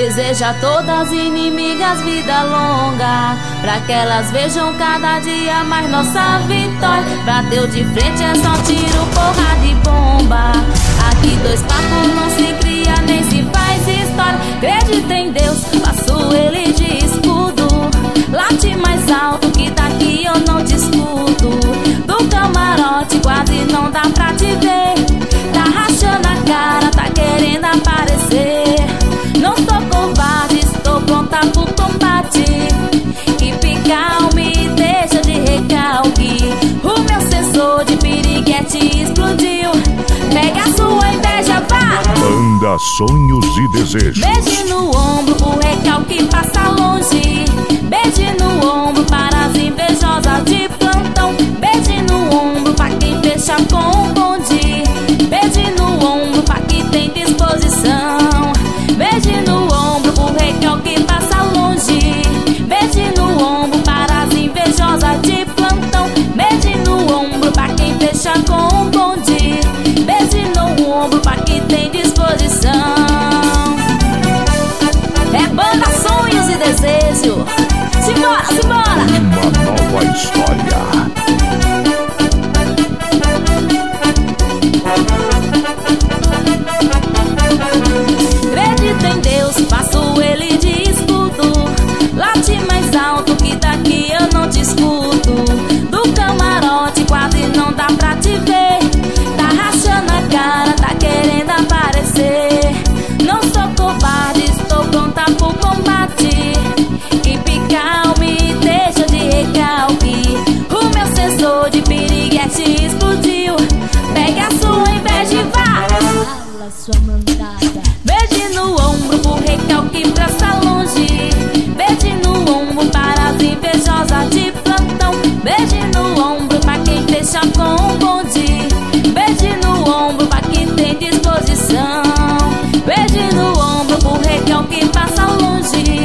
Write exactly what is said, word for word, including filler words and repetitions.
Deseja a todas as inimigas vida longa, pra que elas vejam cada dia mais nossa vitória. Bateu de frente é só tiro, porrada e bomba. Aqui dois papos não se cria nem se faz história. Acredita em Deus, faço ele de escudo. Late mais alto que daqui eu não te escuto. Do camarote quase não dá pra te ver. Tá rachando a cara, tá querendo aparecer. Não sou covarde, estou pronta pro combate. Keep calm, deixa de recalque. O meu sensor de piriguete explodiu. Pega a sua inveja, vá! Banda Sonhos e Desejos. Beije no ombro, o recalque passa longe. Beije no ombro para as invejosas de plantão. Beije no ombro pra quem fecha com o bonde. Beije no ombro pra quem tem disposição. Beije no ombro, o recalque passa longe. Beije no ombro para as invejosas de plantão. Beije no ombro pra quem fecha com o bonde. Beije no ombro pra quem tem disposição. É Banda Sonhos e Desejos. Simbora, simbora! Uma nova história. Acredita em Deus, faço ele de escudo. Late mais alto que daqui eu não te escuto. Do camarote quase não dá pra te ver. Tá rachando a cara, tá querendo aparecer. Não sou covarde, estou pronta pro combate. Keep calm, deixa de recalque. O meu sensor de piriguete explodiu. Pega a sua inveja e vá! Fala sua mandada. Beije no ombro pro recalque passa longe. Beije no ombro para as invejosas de plantão. Beije no ombro pra quem fecha com o bonde. Beije no ombro pra quem tem disposição. Beije no ombro pro recalque passa longe.